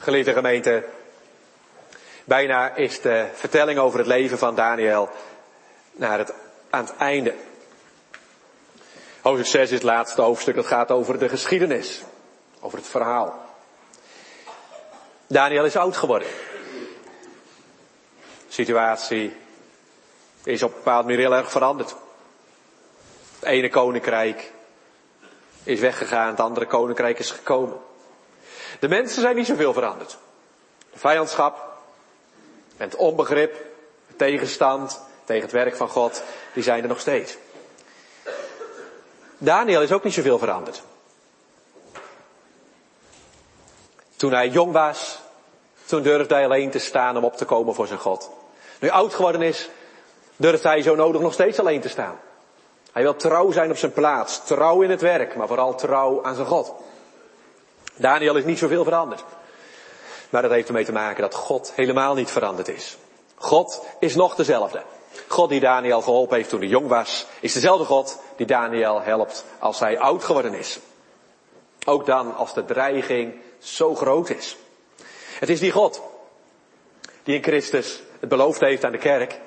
Geliefde gemeente, bijna is de vertelling over het leven van Daniel aan het einde. Hoofdstuk 6 is het laatste hoofdstuk, dat gaat over de geschiedenis, over het verhaal. Daniel is oud geworden. De situatie is op een bepaalde manier heel erg veranderd. Het ene koninkrijk is weggegaan, het andere koninkrijk is gekomen. De mensen zijn niet zoveel veranderd. De vijandschap en het onbegrip, de tegenstand tegen het werk van God, die zijn er nog steeds. Daniel is ook niet zoveel veranderd. Toen hij jong was, toen durfde hij alleen te staan om op te komen voor zijn God. Nu hij oud geworden is, durft hij zo nodig nog steeds alleen te staan. Hij wil trouw zijn op zijn plaats, trouw in het werk, maar vooral trouw aan zijn God. Daniel is niet zoveel veranderd. Maar dat heeft ermee te maken dat God helemaal niet veranderd is. God is nog dezelfde. God die Daniel geholpen heeft toen hij jong was, is dezelfde God die Daniel helpt als hij oud geworden is. Ook dan als de dreiging zo groot is. Het is die God die in Christus het beloofd heeft aan de kerk.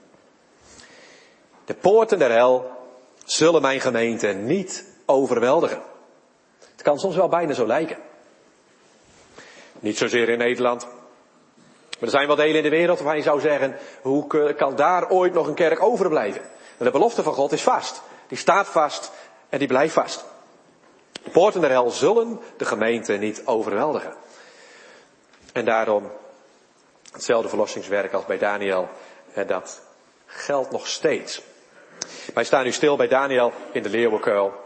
De poorten der hel zullen mijn gemeente niet overweldigen. Het kan soms wel bijna zo lijken. Niet zozeer in Nederland. Maar er zijn wel delen in de wereld waarvan je zou zeggen, hoe kan daar ooit nog een kerk overblijven? En de belofte van God is vast. Die staat vast en die blijft vast. De poorten der hel zullen de gemeente niet overweldigen. En daarom hetzelfde verlossingswerk als bij Daniel, dat geldt nog steeds. Wij staan nu stil bij Daniel in de leeuwenkuil.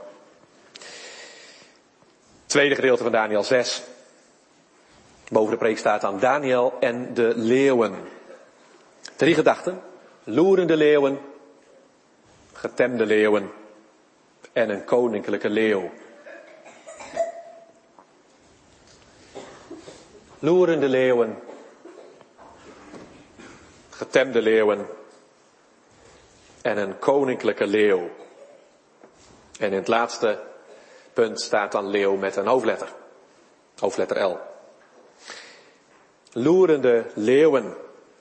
Tweede gedeelte van Daniel 6. Boven de preek staat dan Daniel en de leeuwen. 3 gedachten. Loerende leeuwen, getemde leeuwen en een koninklijke leeuw. Loerende leeuwen, getemde leeuwen en een koninklijke leeuw. En in het laatste punt staat dan leeuw met een hoofdletter. Hoofdletter L. Loerende leeuwen.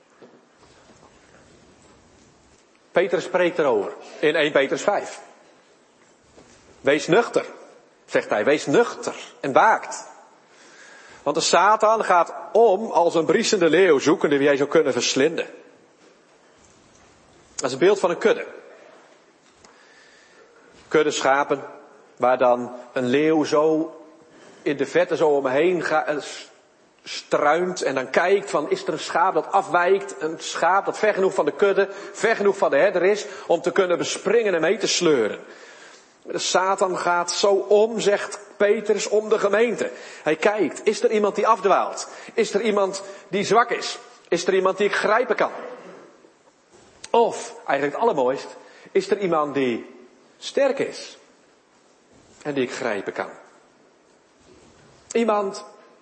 Petrus spreekt erover in 1 Petrus 5. Wees nuchter, zegt hij. Wees nuchter en waakt. Want de Satan gaat om als een briesende leeuw, zoekende wie hij zou kunnen verslinden. Dat is een beeld van een kudde. Kudde schapen, waar dan een leeuw zo in de vette zo omheen struint en dan kijkt van, is er een schaap dat afwijkt, een schaap dat ver genoeg van de kudde, ver genoeg van de herder is, om te kunnen bespringen en mee te sleuren. De Satan gaat zo om, zegt Petrus, om de gemeente. Hij kijkt, is er iemand die afdwaalt? Is er iemand die zwak is? Is er iemand die ik grijpen kan? Of, eigenlijk het allermooist, is er iemand die sterk is en die ik grijpen kan? Iemand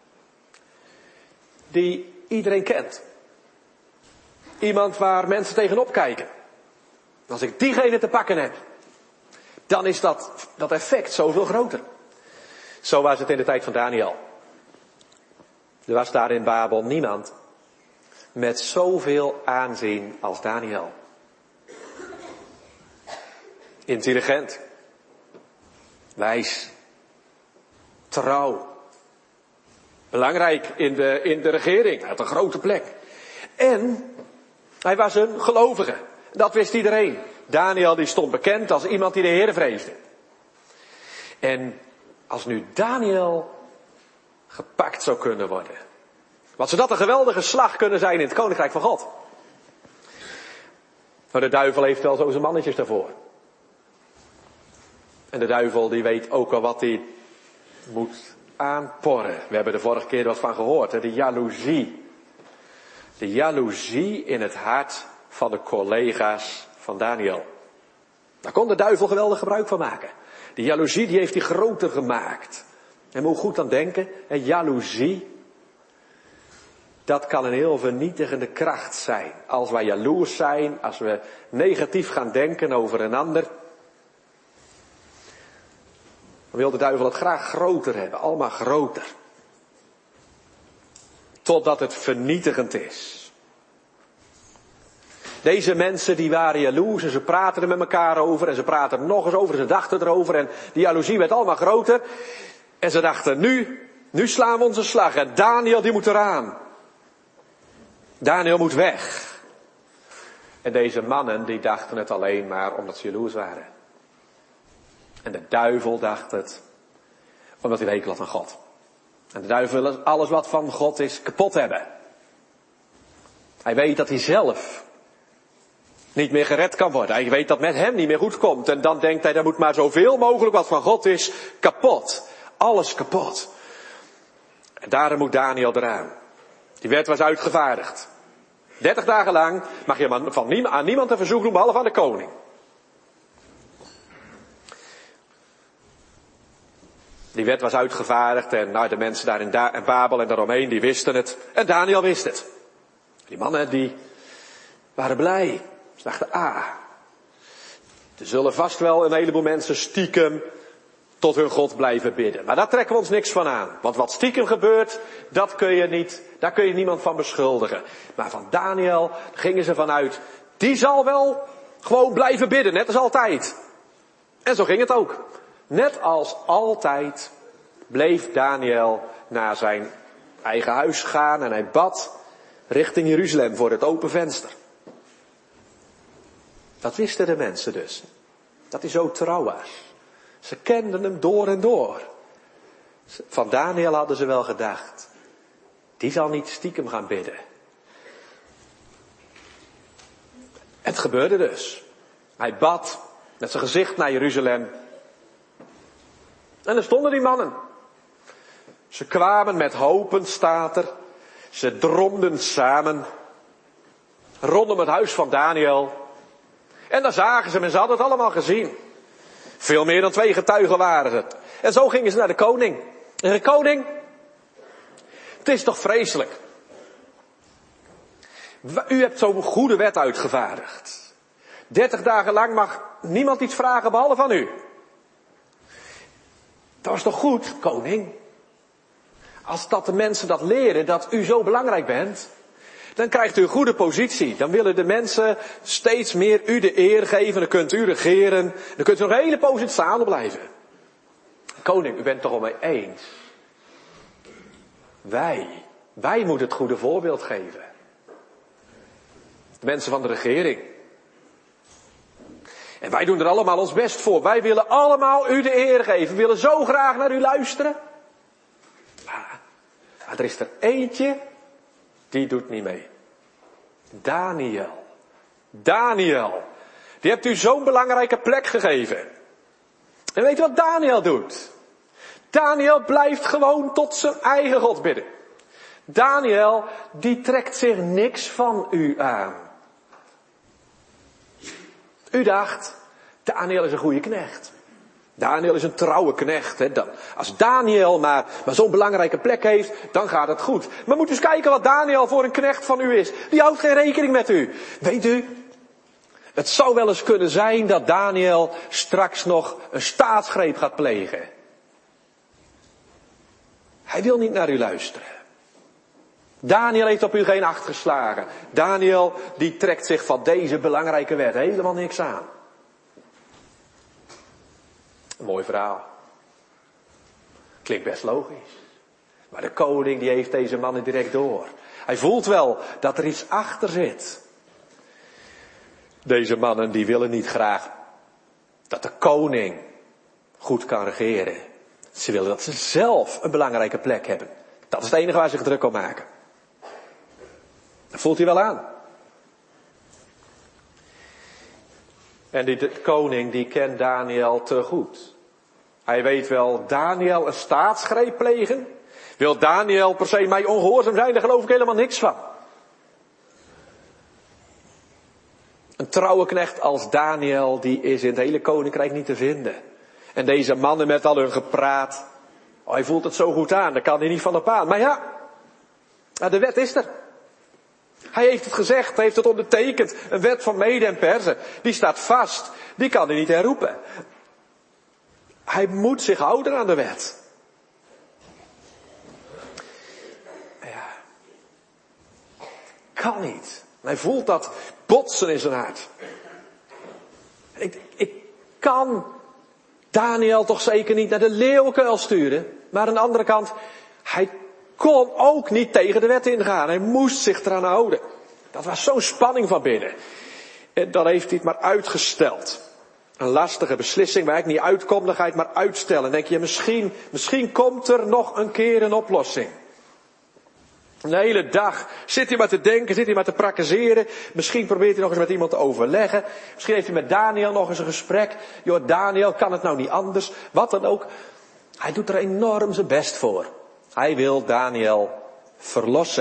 die iedereen kent. Iemand waar mensen tegenop kijken. Als ik diegene te pakken heb, dan is dat effect zoveel groter. Zo was het in de tijd van Daniel. Er was daar in Babel niemand met zoveel aanzien als Daniel. Intelligent, wijs, trouw, belangrijk in de regering, hij had een grote plek. En hij was een gelovige, dat wist iedereen. Daniel die stond bekend als iemand die de Heere vreesde. En als nu Daniel gepakt zou kunnen worden, wat zou dat een geweldige slag kunnen zijn in het koninkrijk van God. Maar de duivel heeft wel zo zijn mannetjes daarvoor. En de duivel die weet ook al wat hij moet aanporren. We hebben de vorige keer wat van gehoord, hè? De jaloezie. De jaloezie in het hart van de collega's van Daniel. Daar kon de duivel geweldig gebruik van maken. Die jaloezie die heeft hij groter gemaakt. En moet goed aan denken, en jaloezie, dat kan een heel vernietigende kracht zijn. Als wij jaloers zijn, als we negatief gaan denken over een ander, dan wil de duivel het graag groter hebben, allemaal groter. totdat het vernietigend is. Deze mensen die waren jaloers en ze praten er met elkaar over en ze praten er nog eens over en ze dachten erover en die jaloezie werd allemaal groter. En ze dachten, nu slaan we onze slag en Daniel die moet eraan. Daniel moet weg. En deze mannen die dachten het alleen maar omdat ze jaloers waren. En de duivel dacht het omdat hij een hekel had aan God. En de duivel wil alles wat van God is kapot hebben. Hij weet dat hij zelf niet meer gered kan worden. Hij weet dat met hem niet meer goed komt. En dan denkt hij, dan moet maar zoveel mogelijk wat van God is kapot. Alles kapot. En daarom moet Daniel eraan. Die wet was uitgevaardigd. 30 dagen lang mag je aan niemand een verzoek doen, behalve aan de koning. Die wet was uitgevaardigd en de mensen daar in Babel en daaromheen, die wisten het. En Daniel wist het. Die mannen, die waren blij. Ze dachten, er zullen vast wel een heleboel mensen stiekem tot hun God blijven bidden. Maar daar trekken we ons niks van aan. Want wat stiekem gebeurt, daar kun je niemand van beschuldigen. Maar van Daniel gingen ze vanuit, die zal wel gewoon blijven bidden, net als altijd. En zo ging het ook. Net als altijd bleef Daniel naar zijn eigen huis gaan en hij bad richting Jeruzalem voor het open venster. Dat wisten de mensen dus. Dat hij zo trouw was. Ze kenden hem door en door. Van Daniel hadden ze wel gedacht. Die zal niet stiekem gaan bidden. Het gebeurde dus. Hij bad met zijn gezicht naar Jeruzalem. En er stonden die mannen. Ze kwamen met hopen, staat er. Ze dromden samen. Rondom het huis van Daniel. En daar zagen ze hem en ze hadden het allemaal gezien. Veel meer dan 2 getuigen waren het. En zo gingen ze naar de koning. En de koning, het is toch vreselijk. U hebt zo'n goede wet uitgevaardigd. 30 dagen lang mag niemand iets vragen behalve van u. Dat was toch goed, koning? Als dat de mensen dat leren, dat u zo belangrijk bent, dan krijgt u een goede positie. Dan willen de mensen steeds meer u de eer geven. Dan kunt u regeren. Dan kunt u nog een hele poos in het zadel blijven. Koning, u bent het toch al mee eens? Wij moeten het goede voorbeeld geven. De mensen van de regering. En wij doen er allemaal ons best voor. Wij willen allemaal u de eer geven. We willen zo graag naar u luisteren. Maar er is er eentje, die doet niet mee. Daniel. Die hebt u zo'n belangrijke plek gegeven. En weet je wat Daniel doet? Daniel blijft gewoon tot zijn eigen God bidden. Daniel, die trekt zich niks van u aan. U dacht, Daniel is een goede knecht. Daniel is een trouwe knecht. Hè? Als Daniel maar zo'n belangrijke plek heeft, dan gaat het goed. Maar moet eens kijken wat Daniel voor een knecht van u is. Die houdt geen rekening met u. Weet u, het zou wel eens kunnen zijn dat Daniel straks nog een staatsgreep gaat plegen. Hij wil niet naar u luisteren. Daniel heeft op u geen acht geslagen. Daniel, die trekt zich van deze belangrijke wet helemaal niks aan. Een mooi verhaal. Klinkt best logisch. Maar de koning die heeft deze mannen direct door. Hij voelt wel dat er iets achter zit. Deze mannen die willen niet graag dat de koning goed kan regeren. Ze willen dat ze zelf een belangrijke plek hebben. Dat is het enige waar ze zich druk om maken. Dat voelt hij wel aan. En die koning die kent Daniel te goed. Hij weet wel, Daniel een staatsgreep plegen. Wil Daniel per se mij ongehoorzaam zijn, daar geloof ik helemaal niks van. Een trouwe knecht als Daniel, die is in het hele koninkrijk niet te vinden. En deze mannen met al hun gepraat, hij voelt het zo goed aan, daar kan hij niet van op aan. Maar ja, de wet is er. Hij heeft het gezegd, hij heeft het ondertekend. Een wet van Mede en Perzen, die staat vast. Die kan hij niet herroepen. Hij moet zich houden aan de wet. Ja. kan niet. En hij voelt dat botsen in zijn hart. Ik kan Daniel toch zeker niet naar de leeuwenkuil sturen. Maar aan de andere kant, hij kon ook niet tegen de wet ingaan. Hij moest zich eraan houden. Dat was zo'n spanning van binnen. En dan heeft hij het maar uitgesteld. Een lastige beslissing waar ik niet uitkom, dan ga je het maar uitstellen. Dan denk je, misschien komt er nog een keer een oplossing. Een hele dag zit hij maar te denken, zit hij maar te praktiseren. Misschien probeert hij nog eens met iemand te overleggen. Misschien heeft hij met Daniel nog eens een gesprek. Joh, Daniel, kan het nou niet anders? Wat dan ook. Hij doet er enorm zijn best voor. Hij wil Daniel verlossen.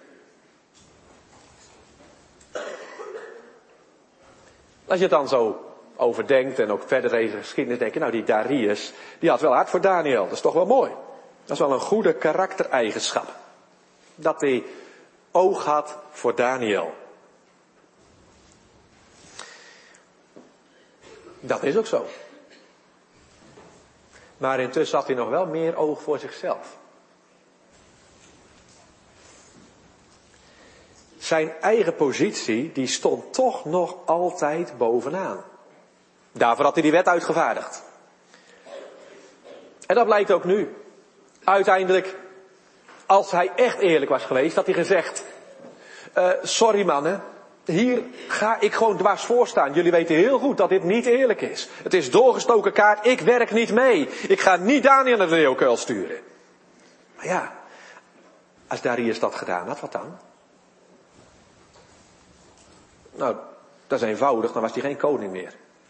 Als je het dan zo overdenkt en ook verder deze geschiedenis denk je, nou die Darius, die had wel hart voor Daniel. Dat is toch wel mooi. Dat is wel een goede karaktereigenschap. Dat hij oog had voor Daniel. Dat is ook zo. Maar intussen had hij nog wel meer oog voor zichzelf. Zijn eigen positie, die stond toch nog altijd bovenaan. Daarvoor had hij die wet uitgevaardigd. En dat blijkt ook nu. Uiteindelijk, als hij echt eerlijk was geweest, had hij gezegd, sorry mannen, hier ga ik gewoon dwars voor staan. Jullie weten heel goed dat dit niet eerlijk is. Het is doorgestoken kaart, ik werk niet mee. Ik ga niet Daniel naar de leeuwenkuil sturen. Maar ja, als Darius dat gedaan had, wat dan? Nou, dat is eenvoudig, dan was hij geen koning meer.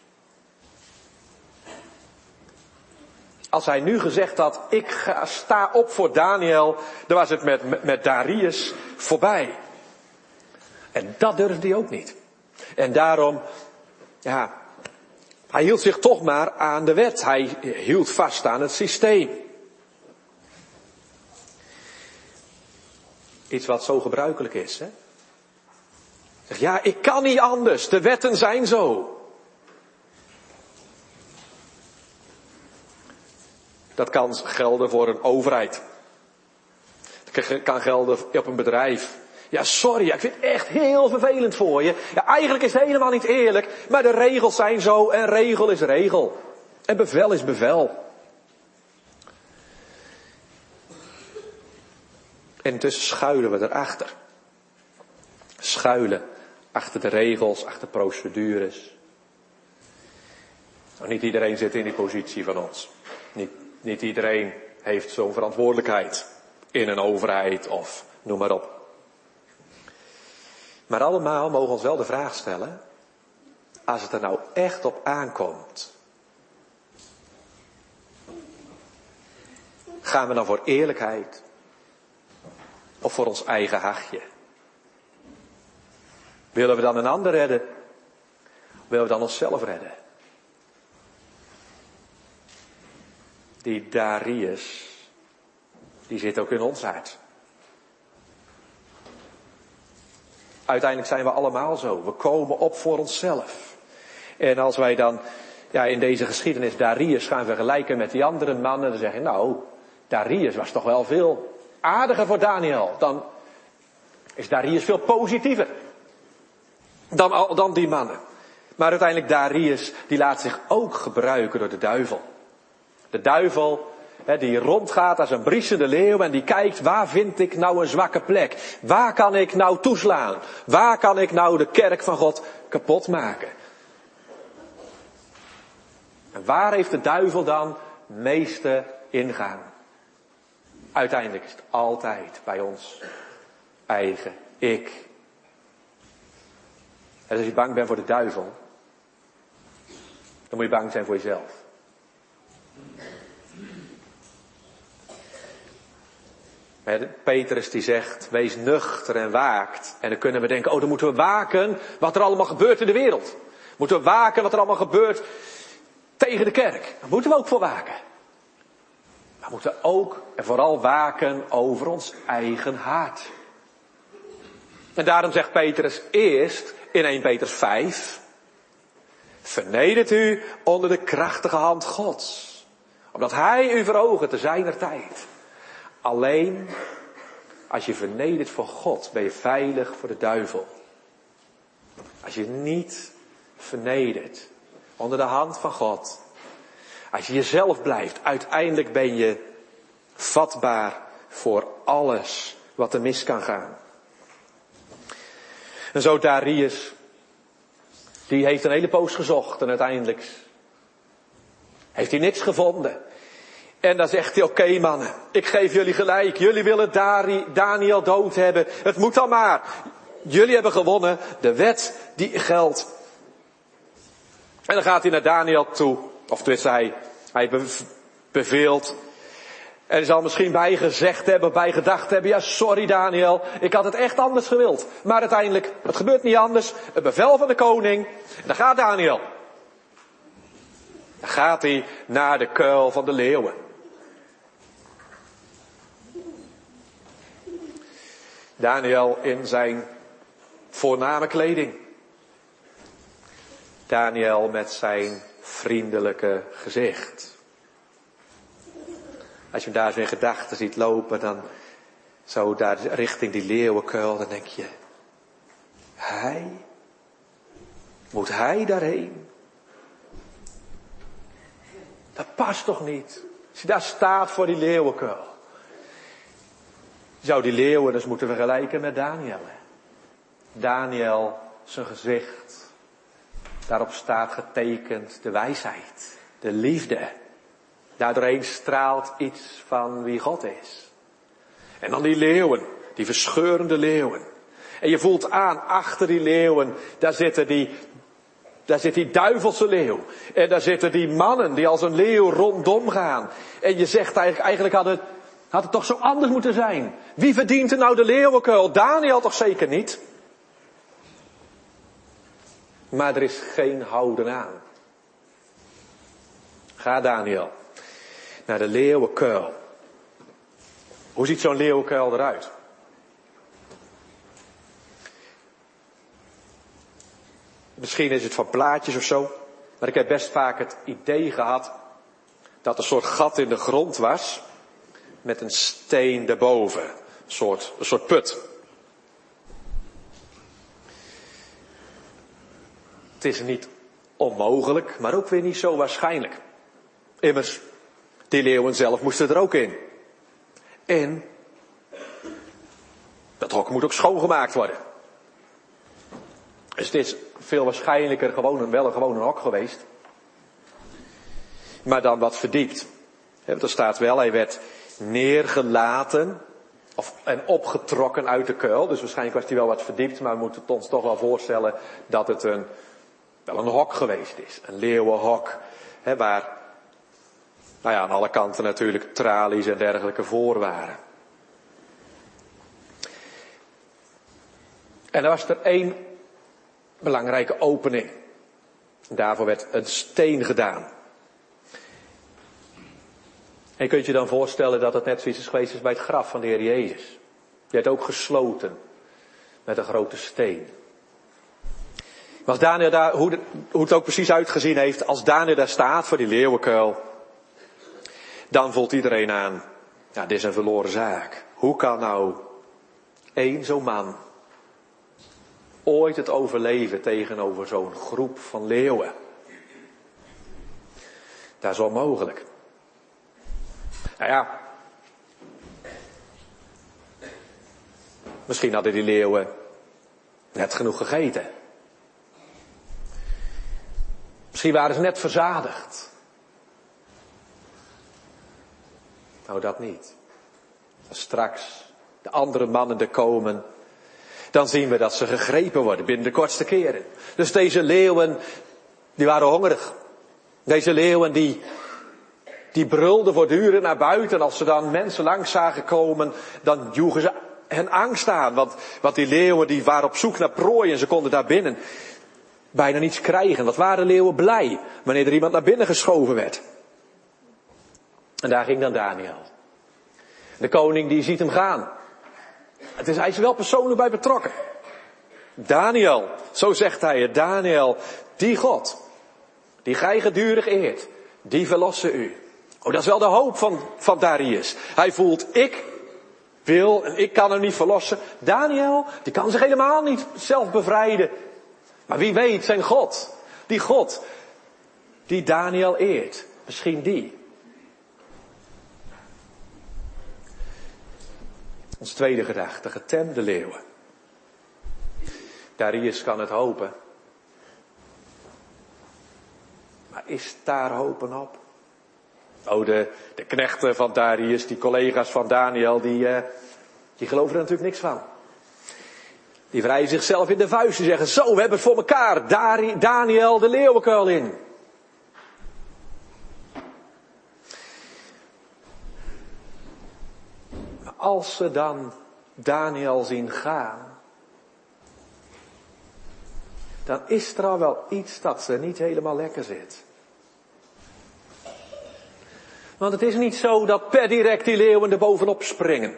Als hij nu gezegd had, sta op voor Daniel, dan was het met Darius voorbij. En dat durfde hij ook niet. En daarom, ja, hij hield zich toch maar aan de wet. Hij hield vast aan het systeem. Iets wat zo gebruikelijk is, hè. Zeg, ja, ik kan niet anders. De wetten zijn zo. Dat kan gelden voor een overheid. Dat kan gelden op een bedrijf. Ja, sorry, ik vind het echt heel vervelend voor je. Ja, eigenlijk is het helemaal niet eerlijk. Maar de regels zijn zo en regel is regel. En bevel is bevel. En intussen schuilen we erachter. Schuilen achter de regels, achter procedures. Nou, niet iedereen zit in die positie van ons. Niet iedereen heeft zo'n verantwoordelijkheid in een overheid of noem maar op. Maar allemaal mogen ons wel de vraag stellen, als het er nou echt op aankomt, gaan we dan voor eerlijkheid of voor ons eigen hachje? Willen we dan een ander redden? Willen we dan onszelf redden? Die Darius, die zit ook in ons hart. Uiteindelijk zijn we allemaal zo. We komen op voor onszelf. En als wij dan in deze geschiedenis Darius gaan vergelijken met die andere mannen, dan zeg je, nou, Darius was toch wel veel aardiger voor Daniel. Dan is Darius veel positiever dan die mannen. Maar uiteindelijk Darius, die laat zich ook gebruiken door de duivel. De duivel, die rondgaat als een briesende leeuw en die kijkt, waar vind ik nou een zwakke plek? Waar kan ik nou toeslaan? Waar kan ik nou de kerk van God kapot maken? En waar heeft de duivel dan meeste ingaan? Uiteindelijk is het altijd bij ons eigen ik. En als je bang bent voor de duivel, dan moet je bang zijn voor jezelf. Petrus die zegt, wees nuchter en waakt. En dan kunnen we denken, dan moeten we waken wat er allemaal gebeurt in de wereld. Moeten we waken wat er allemaal gebeurt tegen de kerk. Daar moeten we ook voor waken. Maar we moeten ook en vooral waken over ons eigen hart. En daarom zegt Petrus eerst in 1 Petrus 5, vernedert u onder de krachtige hand Gods. Omdat hij u verhoogt te zijner tijd. Alleen Als je vernedert voor God, ben je veilig voor de duivel. Als je niet vernedert onder de hand van God. Als je jezelf blijft, uiteindelijk ben je vatbaar voor alles wat er mis kan gaan. En zo Darius, die heeft een hele poos gezocht en uiteindelijk heeft hij niks gevonden. En dan zegt hij, oké, mannen, ik geef jullie gelijk. Jullie willen Daniel dood hebben. Het moet dan maar. Jullie hebben gewonnen. De wet die geldt. En dan gaat hij naar Daniel toe. Of tenminste, hij beveelt. En hij zal misschien bij gezegd hebben, bij gedacht hebben. Ja, sorry Daniel, ik had het echt anders gewild. Maar uiteindelijk, het gebeurt niet anders. Het bevel van de koning. En dan gaat Daniel. Dan gaat hij naar de kuil van de leeuwen. Daniel in zijn voorname kleding. Daniel met zijn vriendelijke gezicht. Als je hem daar zo in gedachten ziet lopen, dan zo daar richting die leeuwenkuil, dan denk je, moet hij daarheen? Dat past toch niet? Als je daar staat voor die leeuwenkuil. Je zou die leeuwen dus moeten vergelijken met Daniel. Hè? Daniel, zijn gezicht. Daarop staat getekend de wijsheid, de liefde. Daardoorheen straalt iets van wie God is. En dan die leeuwen, die verscheurende leeuwen. En je voelt aan, achter die leeuwen, daar zit die duivelse leeuw. En daar zitten die mannen die als een leeuw rondom gaan. En je zegt eigenlijk had het toch zo anders moeten zijn. Wie verdient er nou de leeuwenkuil? Daniel toch zeker niet? Maar er is geen houden aan. Ga Daniel naar de leeuwenkuil. Hoe ziet zo'n leeuwenkuil eruit? Misschien is het van plaatjes of zo. Maar ik heb best vaak het idee gehad dat er een soort gat in de grond was. Met een steen daarboven. Een soort put. Het is niet onmogelijk, maar ook weer niet zo waarschijnlijk. Immers, die leeuwen zelf moesten er ook in. En dat hok moet ook schoongemaakt worden. Dus het is veel waarschijnlijker wel een hok geweest. Maar dan wat verdiept. Er staat wel, hij werd neergelaten en opgetrokken uit de kuil. Dus waarschijnlijk was hij wel wat verdiept, maar we moeten het ons toch wel voorstellen dat het wel een hok geweest is. Een leeuwenhok, waar aan alle kanten natuurlijk tralies en dergelijke voor waren. En er was er één belangrijke opening. Daarvoor werd een steen gedaan. En je kunt je dan voorstellen dat het net zoiets is geweest als bij het graf van de Heer Jezus. Die werd ook gesloten met een grote steen. Maar als Daniel daar, hoe het ook precies uitgezien heeft, als Daniel daar staat voor die leeuwenkuil, dan voelt iedereen aan, dit is een verloren zaak. Hoe kan nou één zo'n man ooit het overleven tegenover zo'n groep van leeuwen? Dat is onmogelijk. Misschien hadden die leeuwen net genoeg gegeten. Misschien waren ze net verzadigd. Nou, dat niet. Als straks de andere mannen er komen, dan zien we dat ze gegrepen worden binnen de kortste keren. Dus deze leeuwen, die waren hongerig. Deze leeuwen die brulden voortdurend naar buiten. Als ze dan mensen langs zagen komen, dan joegen ze hen angst aan. Want die leeuwen die waren op zoek naar prooi en ze konden daar binnen bijna niets krijgen. Wat waren leeuwen blij wanneer er iemand naar binnen geschoven werd. En daar ging dan Daniel. De koning die ziet hem gaan. Hij is er wel persoonlijk bij betrokken. Daniel, zo zegt hij het, Daniel, die God, die gij gedurig eert, die verlossen u. Dat is wel de hoop van Darius. Hij voelt, wil en ik kan hem niet verlossen. Daniel, die kan zich helemaal niet zelf bevrijden. Maar wie weet, zijn God, die Daniel eert, misschien die. Ons tweede gedachte, getemde leeuwen. Darius kan het hopen. Maar is daar hopen op? Oh, de knechten van Darius, die collega's van Daniel, die geloven er natuurlijk niks van. Die wrijven zichzelf in de vuist en zeggen, zo, we hebben het voor elkaar. Daniel de leeuwenkuil in. Maar als ze dan Daniel zien gaan, dan is er al wel iets dat er niet helemaal lekker zit. Want het is niet zo dat per direct die leeuwen er bovenop springen.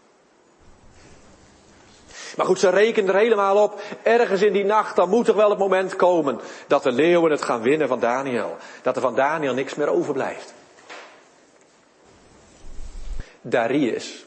Maar goed, ze rekenen er helemaal op. Ergens in die nacht, dan moet er wel het moment komen dat de leeuwen het gaan winnen van Daniel. Dat er van Daniel niks meer overblijft. Darius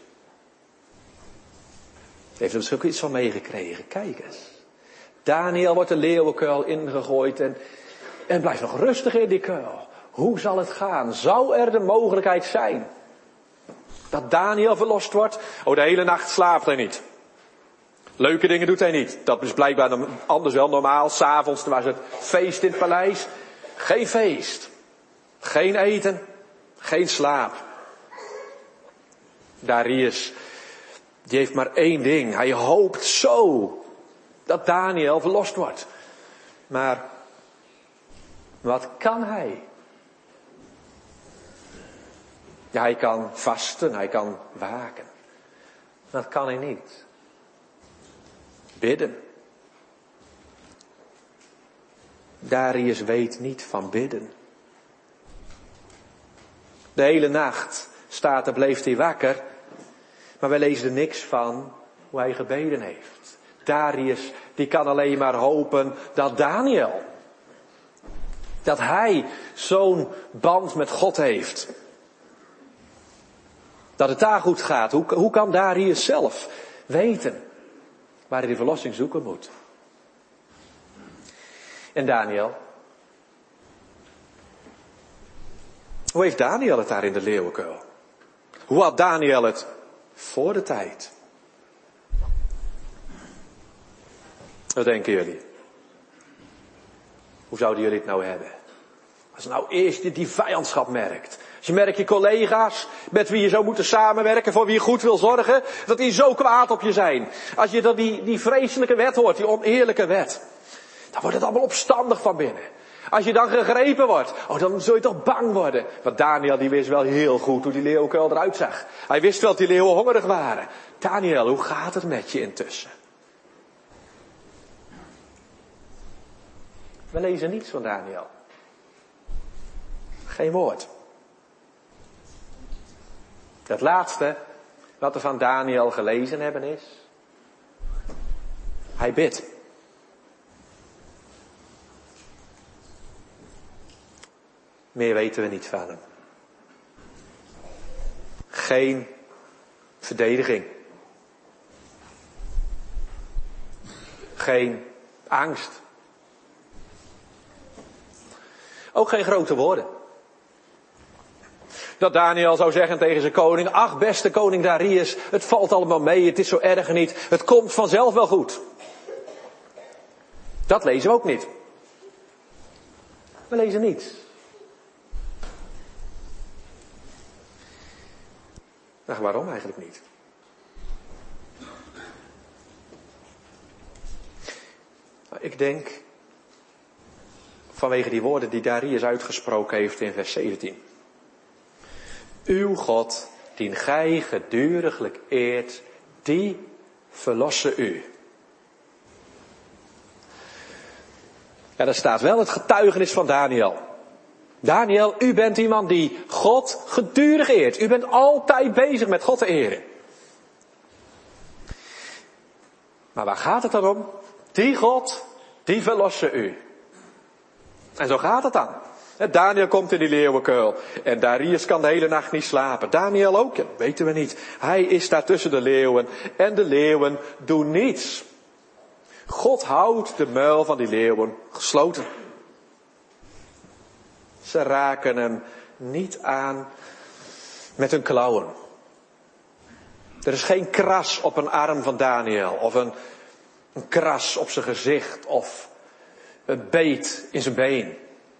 heeft er misschien ook iets van meegekregen. Kijk eens. Daniel wordt de leeuwenkuil ingegooid en blijft nog rustig in die kuil. Hoe zal het gaan? Zou er de mogelijkheid zijn dat Daniel verlost wordt? Oh, de hele nacht slaapt hij niet. Leuke dingen doet hij niet. Dat is blijkbaar anders wel normaal. 's Avonds was het feest in het paleis. Geen feest. Geen eten. Geen slaap. Darius, die heeft maar één ding. Hij hoopt zo dat Daniel verlost wordt. Maar wat kan hij? Ja, hij kan vasten, hij kan waken. Dat kan hij niet. Bidden. Darius weet niet van bidden. De hele nacht staat er, bleef hij wakker. Maar wij lezen er niks van hoe hij gebeden heeft. Darius, die kan alleen maar hopen dat Daniel, dat hij zo'n band met God heeft. Dat het daar goed gaat. Hoe kan Darius zelf weten waar hij de verlossing zoeken moet? En Daniel? Hoe heeft Daniel het daar in de leeuwenkuil? Hoe had Daniel het voor de tijd? Wat denken jullie? Hoe zouden jullie het nou hebben? Als je nou eerst die vijandschap merkt. Als je merkt je collega's met wie je zou moeten samenwerken, voor wie je goed wil zorgen, dat die zo kwaad op je zijn. Als je dan die vreselijke wet hoort, die oneerlijke wet. Dan wordt het allemaal opstandig van binnen. Als je dan gegrepen wordt, dan zul je toch bang worden. Want Daniel die wist wel heel goed hoe die leeuwenkuil eruit zag. Hij wist wel dat die leeuwen hongerig waren. Daniel, hoe gaat het met je intussen? We lezen niets van Daniel. Geen woord. Het laatste wat we van Daniel gelezen hebben is, hij bidt. Meer weten we niet van hem. Geen verdediging. Geen angst. Ook geen grote woorden. Dat Daniel zou zeggen tegen zijn koning, ach beste koning Darius, het valt allemaal mee, het is zo erg niet, het komt vanzelf wel goed. Dat lezen we ook niet. We lezen niets. Maar waarom eigenlijk niet? Ik denk vanwege die woorden die Darius uitgesproken heeft in vers 17. Uw God, dien gij geduriglijk eert, die verlosse u. Ja, daar staat wel het getuigenis van Daniel. Daniel, u bent iemand die God gedurig eert. U bent altijd bezig met God te eren. Maar waar gaat het dan om? Die God, die verlosse u. En zo gaat het dan. Daniel komt in die leeuwenkuil. En Darius kan de hele nacht niet slapen. Daniel ook, ja, dat weten we niet. Hij is daar tussen de leeuwen. En de leeuwen doen niets. God houdt de muil van die leeuwen gesloten. Ze raken hem niet aan met hun klauwen. Er is geen kras op een arm van Daniel. Of een kras op zijn gezicht. Of een beet in zijn been.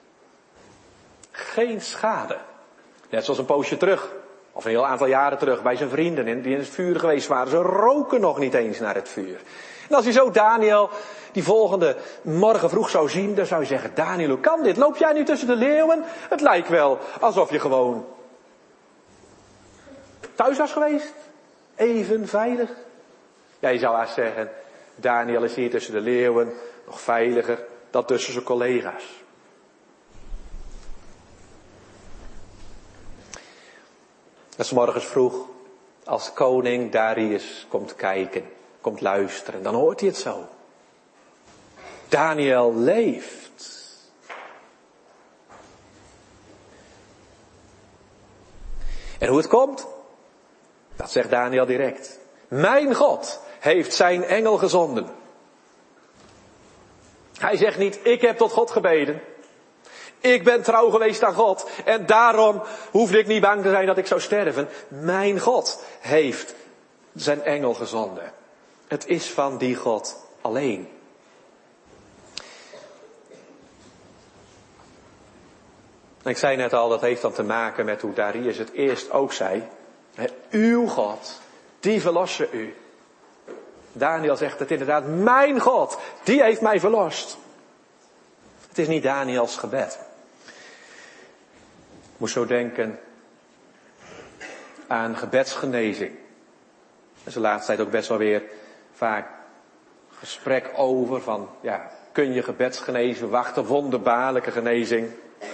Geen schade. Net zoals een poosje terug. Of een heel aantal jaren terug bij zijn vrienden die in het vuur geweest waren. Ze roken nog niet eens naar het vuur. En als hij zo Daniel die volgende morgen vroeg zou zien, dan zou je zeggen: Daniel, hoe kan dit? Loop jij nu tussen de leeuwen? Het lijkt wel alsof je gewoon thuis was geweest. Even veilig. Ja, je zou haast zeggen: Daniel is hier tussen de leeuwen nog veiliger dan tussen zijn collega's. Dat is morgens vroeg, als koning Darius komt kijken, komt luisteren, dan hoort hij het zo. Daniel leeft. En hoe het komt? Dat zegt Daniel direct. Mijn God heeft zijn engel gezonden. Hij zegt niet: ik heb tot God gebeden. Ik ben trouw geweest aan God. En daarom hoefde ik niet bang te zijn dat ik zou sterven. Mijn God heeft zijn engel gezonden. Het is van die God alleen. Ik zei net al, dat heeft dan te maken met hoe Darius het eerst ook zei. Uw God, die verlossen u. Daniel zegt het inderdaad: mijn God, die heeft mij verlost. Het is niet Daniels gebed. Ik moest zo denken aan gebedsgenezing. Er is de laatste tijd ook best wel weer vaak gesprek over van, ja, kun je gebedsgenezen wachten, wonderbaarlijke genezing.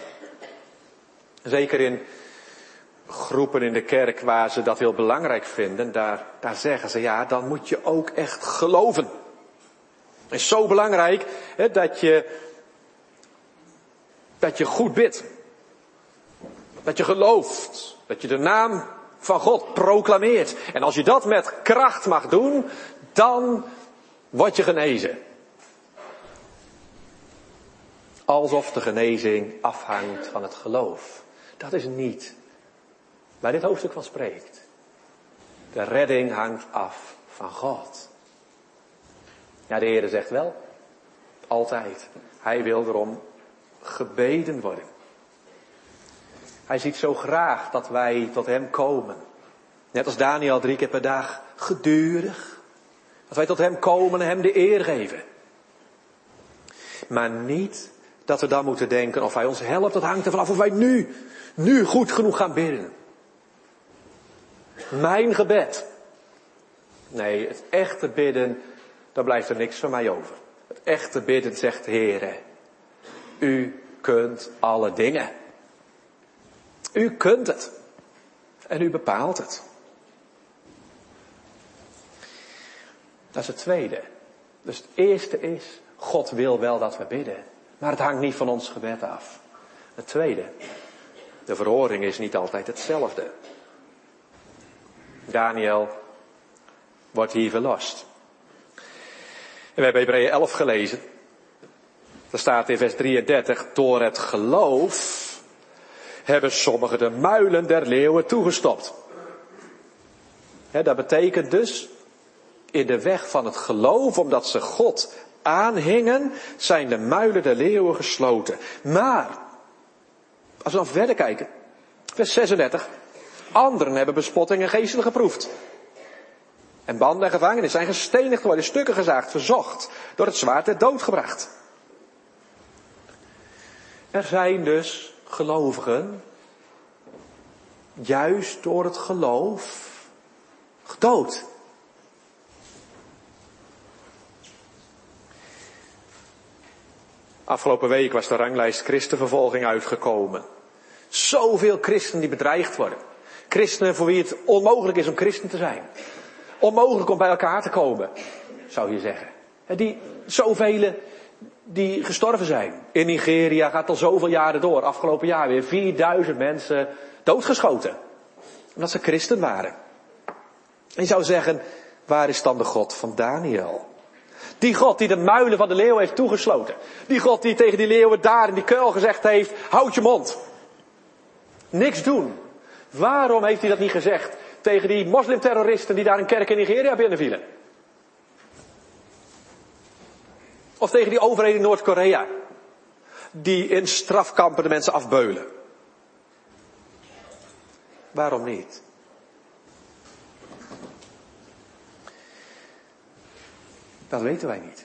Zeker in groepen in de kerk waar ze dat heel belangrijk vinden, daar zeggen ze: ja, dan moet je ook echt geloven. Het is zo belangrijk dat je goed bidt. Dat je gelooft. Dat je de naam van God proclameert. En als je dat met kracht mag doen, dan word je genezen. Alsof de genezing afhangt van het geloof. Dat is niet waar dit hoofdstuk van spreekt. De redding hangt af van God. Ja, de Heere zegt wel, altijd, Hij wil erom gebeden worden. Hij ziet zo graag dat wij tot Hem komen. Net als Daniel 3 keer per dag, gedurig. Dat wij tot Hem komen en Hem de eer geven. Maar niet dat we dan moeten denken of Hij ons helpt. Dat hangt ervan af of wij nu goed genoeg gaan bidden. Mijn gebed. Nee, het echte bidden, daar blijft er niks van mij over. Het echte bidden zegt: Heere, U kunt alle dingen. U kunt het. En U bepaalt het. Dat is het tweede. Dus het eerste is: God wil wel dat we bidden. Maar het hangt niet van ons gebed af. Het tweede: de verhoring is niet altijd hetzelfde. Daniel wordt hier verlost. En we hebben Hebreeën 11 gelezen. Daar staat in vers 33: door het geloof hebben sommigen de muilen der leeuwen toegestopt. Dat betekent dus, in de weg van het geloof, omdat ze God aanhingen, zijn de muilen der leeuwen gesloten. Maar, als we dan verder kijken, vers 36, anderen hebben bespotting en geesten geproefd. En banden en gevangenis zijn gestenigd worden, stukken gezaagd, verzocht, door het zwaard ter dood gebracht. Er zijn dus gelovigen, juist door het geloof, gedood. Afgelopen week was de ranglijst christenvervolging uitgekomen. Zoveel christenen die bedreigd worden. Christenen voor wie het onmogelijk is om christen te zijn. Onmogelijk om bij elkaar te komen, zou je zeggen. Zoveel die gestorven zijn. In Nigeria gaat al zoveel jaren door. Afgelopen jaar weer 4000 mensen doodgeschoten. Omdat ze christen waren. En je zou zeggen, waar is dan de God van Daniel? Die God die de muilen van de leeuw heeft toegesloten. Die God die tegen die leeuwen daar in die kuil gezegd heeft, houd je mond. Niks doen. Waarom heeft hij dat niet gezegd tegen die moslimterroristen die daar een kerk in Nigeria binnenvielen? Of tegen die overheden in Noord-Korea, die in strafkampen de mensen afbeulen. Waarom niet? Dat weten wij niet.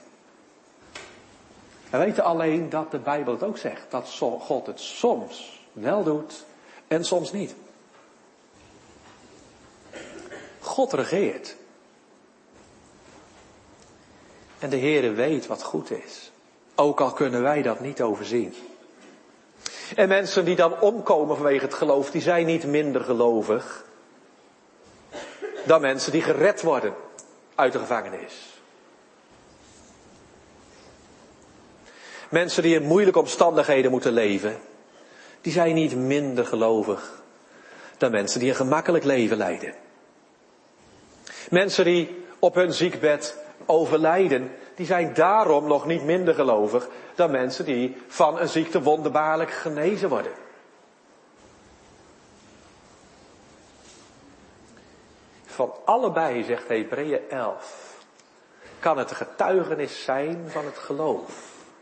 We weten alleen dat de Bijbel het ook zegt. Dat God het soms wel doet en soms niet. God regeert. En de Heere weet wat goed is. Ook al kunnen wij dat niet overzien. En mensen die dan omkomen vanwege het geloof, die zijn niet minder gelovig dan mensen die gered worden uit de gevangenis. Mensen die in moeilijke omstandigheden moeten leven, die zijn niet minder gelovig dan mensen die een gemakkelijk leven leiden. Mensen die op hun ziekbed overlijden, die zijn daarom nog niet minder gelovig dan mensen die van een ziekte wonderbaarlijk genezen worden. Van allebei, zegt Hebreeën 11, kan het getuigenis zijn van het geloof.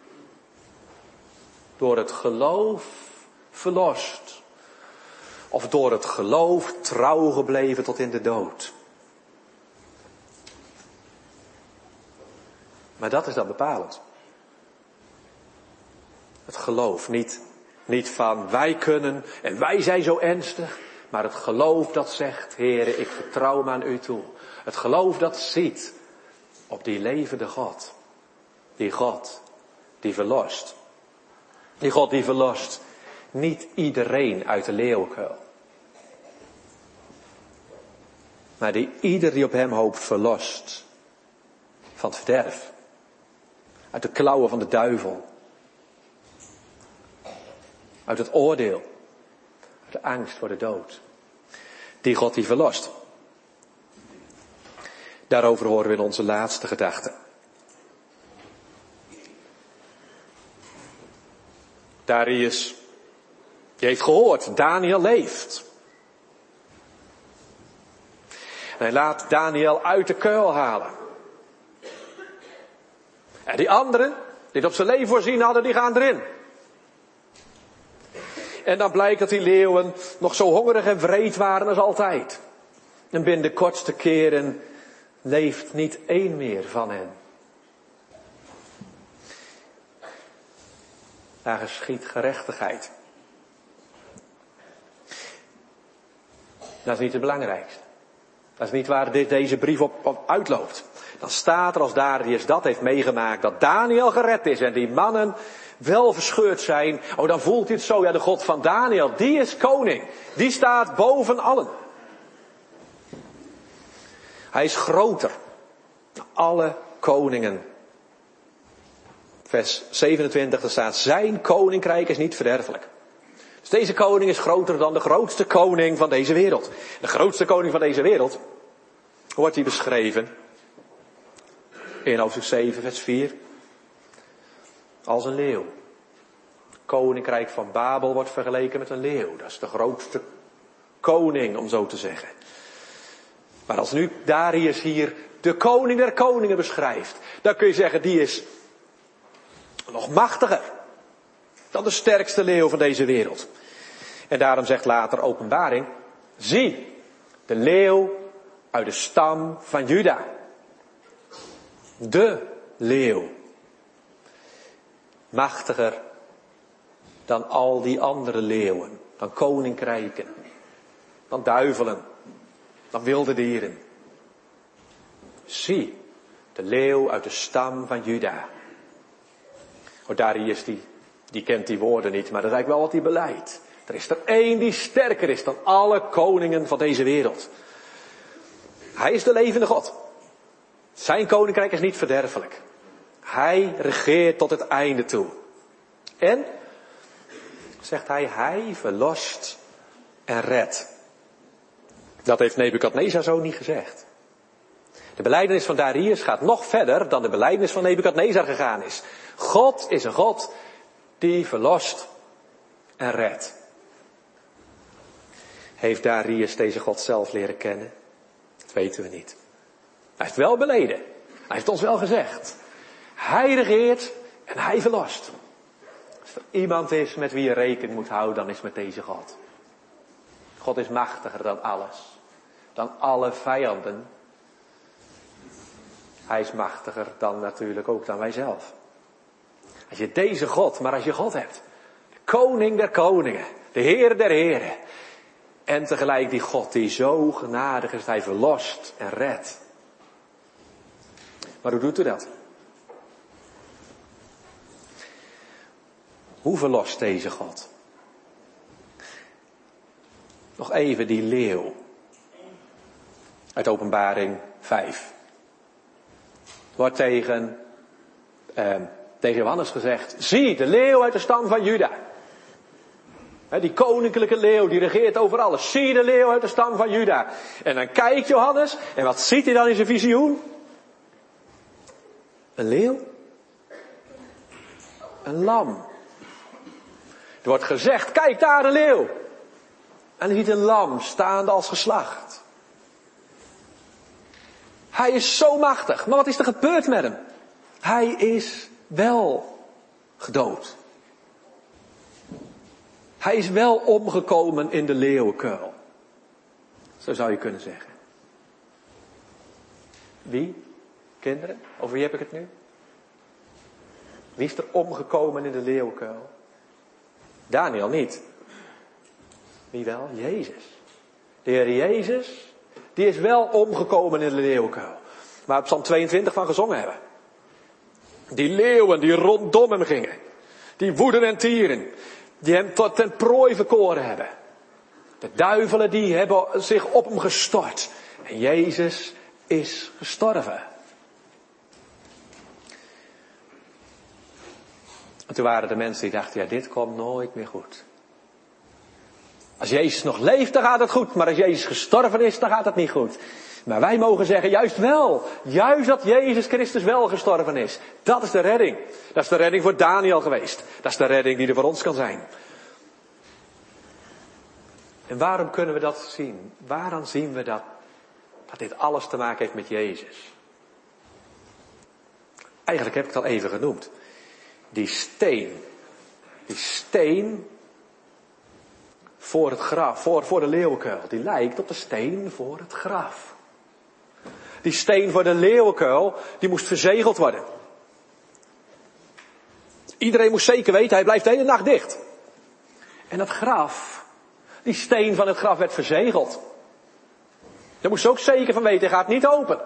Door het geloof verlost. Of door het geloof trouw gebleven tot in de dood. Maar dat is dan bepalend. Het geloof, niet van wij kunnen en wij zijn zo ernstig. Maar het geloof dat zegt, Heere, ik vertrouw me aan u toe. Het geloof dat ziet op die levende God. Die God die verlost. Die God die verlost niet iedereen uit de leeuwenkuil. Maar die ieder die op hem hoopt verlost van het verderf. Uit de klauwen van de duivel. Uit het oordeel. Uit de angst voor de dood. Die God die verlost. Daarover horen we in onze laatste gedachte. Darius, die heeft gehoord, Daniel leeft. En hij laat Daniel uit de kuil halen. En die anderen, die het op zijn leven voorzien hadden, die gaan erin. En dan blijkt dat die leeuwen nog zo hongerig en wreed waren als altijd. En binnen de kortste keren leeft niet één meer van hen. Daar geschiedt gerechtigheid. Dat is niet het belangrijkste. Dat is niet waar deze brief op uitloopt. Dan staat er als Darius dat heeft meegemaakt, dat Daniel gered is en die mannen wel verscheurd zijn. Oh, dan voelt hij het zo, ja, de God van Daniel, die is koning. Die staat boven allen. Hij is groter dan alle koningen. Vers 27, er staat, zijn koninkrijk is niet verderfelijk. Dus deze koning is groter dan de grootste koning van deze wereld. De grootste koning van deze wereld wordt hier beschreven in hoofdstuk 7, vers 4. Als een leeuw. Het koninkrijk van Babel wordt vergeleken met een leeuw. Dat is de grootste koning, om zo te zeggen. Maar als nu Darius hier de koning der koningen beschrijft, dan kun je zeggen, die is nog machtiger dan de sterkste leeuw van deze wereld. En daarom zegt later Openbaring, zie, de leeuw uit de stam van Juda. De leeuw. Machtiger dan al die andere leeuwen, dan koninkrijken, dan duivelen, dan wilde dieren. Zie, de leeuw uit de stam van Juda. Oh, Darius die kent die woorden niet, maar dat is eigenlijk wel wat hij beleidt. Er is er één die sterker is dan alle koningen van deze wereld. Hij is de levende God. Zijn koninkrijk is niet verderfelijk. Hij regeert tot het einde toe. En, zegt hij verlost en redt. Dat heeft Nebukadnezar zo niet gezegd. De belijdenis van Darius gaat nog verder dan de belijdenis van Nebukadnezar gegaan is. God is een God die verlost en redt. Heeft Darius deze God zelf leren kennen? Dat weten we niet. Hij heeft wel beleden. Hij heeft ons wel gezegd. Hij regeert en hij verlost. Als er iemand is met wie je rekening moet houden, dan is het met deze God. God is machtiger dan alles. Dan alle vijanden. Hij is machtiger dan natuurlijk ook dan wij zelf. Als je deze God, maar als je God hebt. De koning der koningen. De Heer der heren. En tegelijk die God die zo genadig is, hij verlost en redt. Maar hoe doet u dat? Hoe verlost deze God? Nog even die leeuw. Uit Openbaring 5. Wordt tegen Johannes gezegd. Zie, de leeuw uit de stam van Juda. Die koninklijke leeuw, die regeert over alles. Zie de leeuw uit de stam van Juda. En dan kijkt Johannes. En wat ziet hij dan in zijn visioen? Een leeuw. Een lam. Er wordt gezegd, kijk daar een leeuw. En hij ziet een lam staande als geslacht. Hij is zo machtig. Maar wat is er gebeurd met hem? Hij is wel gedood. Hij is wel omgekomen in de leeuwenkuil. Zo zou je kunnen zeggen. Wie? Kinderen? Over wie heb ik het nu? Wie is er omgekomen in de leeuwenkuil? Daniel niet. Wie wel? Jezus. De Heer Jezus, die is wel omgekomen in de leeuwenkuil. Waar we Psalm 22 van gezongen hebben. Die leeuwen die rondom hem gingen. Die woeden en tieren. Die hem tot ten prooi verkoren hebben. De duivelen die hebben zich op hem gestort. En Jezus is gestorven. En toen waren er mensen die dachten, ja, dit komt nooit meer goed. Als Jezus nog leeft, dan gaat het goed. Maar als Jezus gestorven is, dan gaat het niet goed. Maar wij mogen zeggen, juist wel. Juist dat Jezus Christus wel gestorven is. Dat is de redding. Dat is de redding voor Daniel geweest. Dat is de redding die er voor ons kan zijn. En waarom kunnen we dat zien? Waarom zien we dat dit alles te maken heeft met Jezus? Eigenlijk heb ik het al even genoemd. Die steen voor het graf, voor de leeuwenkuil, die lijkt op de steen voor het graf. Die steen voor de leeuwenkuil, die moest verzegeld worden. Iedereen moest zeker weten, hij blijft de hele nacht dicht. En dat graf, die steen van het graf werd verzegeld. Daar moest ze ook zeker van weten, hij gaat niet open.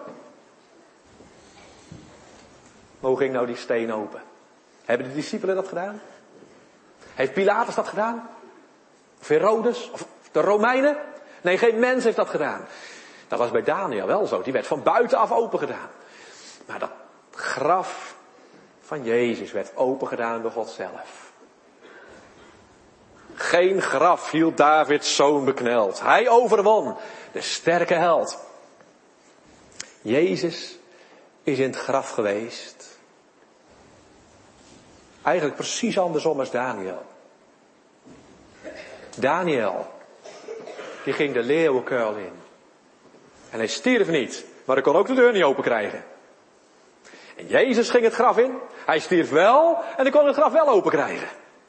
Maar hoe ging nou die steen open? Hebben de discipelen dat gedaan? Heeft Pilatus dat gedaan? Of Herodes? Of de Romeinen? Nee, geen mens heeft dat gedaan. Dat was bij Daniel wel zo. Die werd van buitenaf open gedaan. Maar dat graf van Jezus werd open gedaan door God zelf. Geen graf hield Davids zoon bekneld. Hij overwon. De sterke held. Jezus is in het graf geweest. Eigenlijk precies andersom als Daniel. Daniel, die ging de leeuwenkuil in. En hij stierf niet, maar hij kon ook de deur niet open krijgen. En Jezus ging het graf in. Hij stierf wel en hij kon het graf wel open krijgen.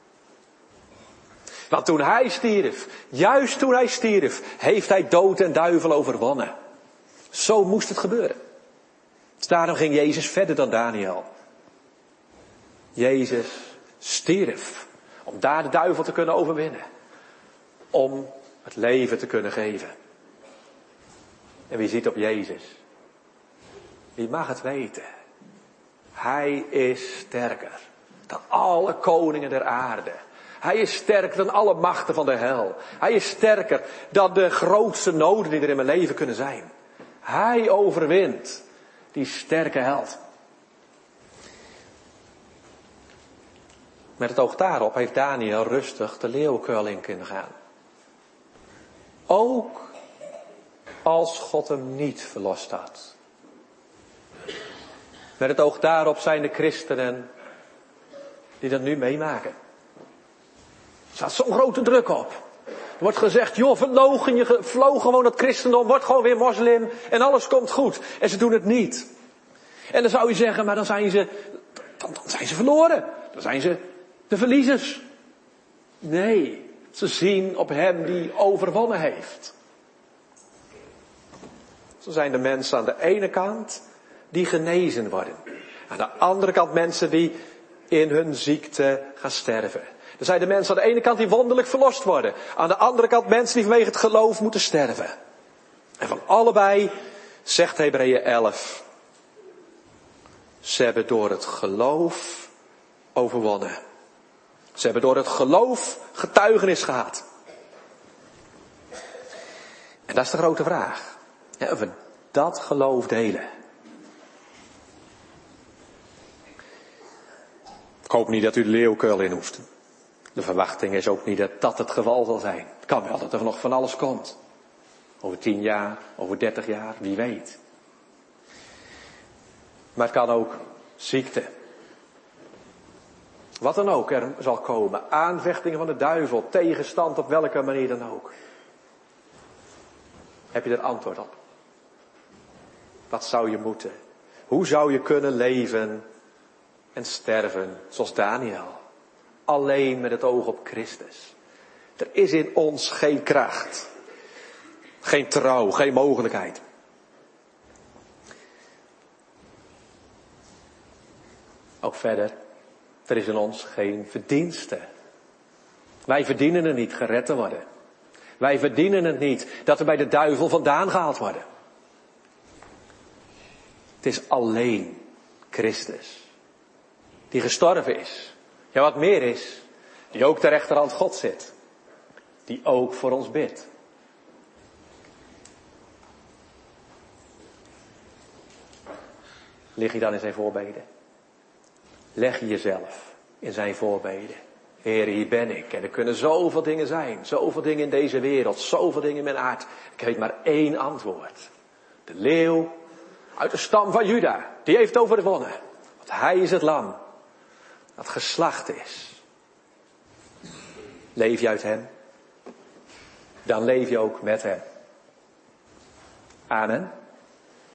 Want toen hij stierf, juist toen hij stierf, heeft hij dood en duivel overwonnen. Zo moest het gebeuren. Dus daarom ging Jezus verder dan Daniel. Jezus stierf om daar de duivel te kunnen overwinnen. Om het leven te kunnen geven. En wie ziet op Jezus? Wie mag het weten? Hij is sterker dan alle koningen der aarde. Hij is sterker dan alle machten van de hel. Hij is sterker dan de grootste noden die er in mijn leven kunnen zijn. Hij overwint die sterke held. Met het oog daarop heeft Daniel rustig de leeuwenkuil in kunnen gaan. Ook als God hem niet verlost had. Met het oog daarop zijn de christenen die dat nu meemaken. Er staat zo'n grote druk op. Er wordt gezegd, joh, vloog gewoon het christendom, word gewoon weer moslim en alles komt goed. En ze doen het niet. En dan zou je zeggen, maar dan zijn ze verloren. Dan zijn ze de verliezers. Nee, ze zien op hem die overwonnen heeft. Zo zijn de mensen aan de ene kant die genezen worden. Aan de andere kant mensen die in hun ziekte gaan sterven. Er zijn de mensen aan de ene kant die wonderlijk verlost worden. Aan de andere kant mensen die vanwege het geloof moeten sterven. En van allebei zegt Hebreeën 11. Ze hebben door het geloof overwonnen. Ze hebben door het geloof getuigenis gehad. En dat is de grote vraag. Of we dat geloof delen. Ik hoop niet dat u de leeuwkuil in hoeft. De verwachting is ook niet dat dat het geval zal zijn. Het kan wel dat er nog van alles komt. Over 10 jaar, over 30 jaar, wie weet. Maar het kan ook ziekte. Wat dan ook er zal komen. Aanvechtingen van de duivel, tegenstand op welke manier dan ook. Heb je er antwoord op? Wat zou je moeten? Hoe zou je kunnen leven en sterven zoals Daniel? Alleen met het oog op Christus. Er is in ons geen kracht. Geen trouw, geen mogelijkheid. Ook verder, er is in ons geen verdienste. Wij verdienen het niet gered te worden. Wij verdienen het niet dat we bij de duivel vandaan gehaald worden. Het is alleen Christus. Die gestorven is. Ja, wat meer is. Die ook ter rechterhand God zit. Die ook voor ons bidt. Lig je dan in zijn voorbeden? Leg je jezelf in zijn voorbeden. Heer, hier ben ik. En er kunnen zoveel dingen zijn. Zoveel dingen in deze wereld. Zoveel dingen in mijn aard. Ik weet maar één antwoord. De leeuw uit de stam van Juda. Die heeft overwonnen. Want hij is het lam. Dat geslacht is. Leef je uit hem? Dan leef je ook met hem. Amen.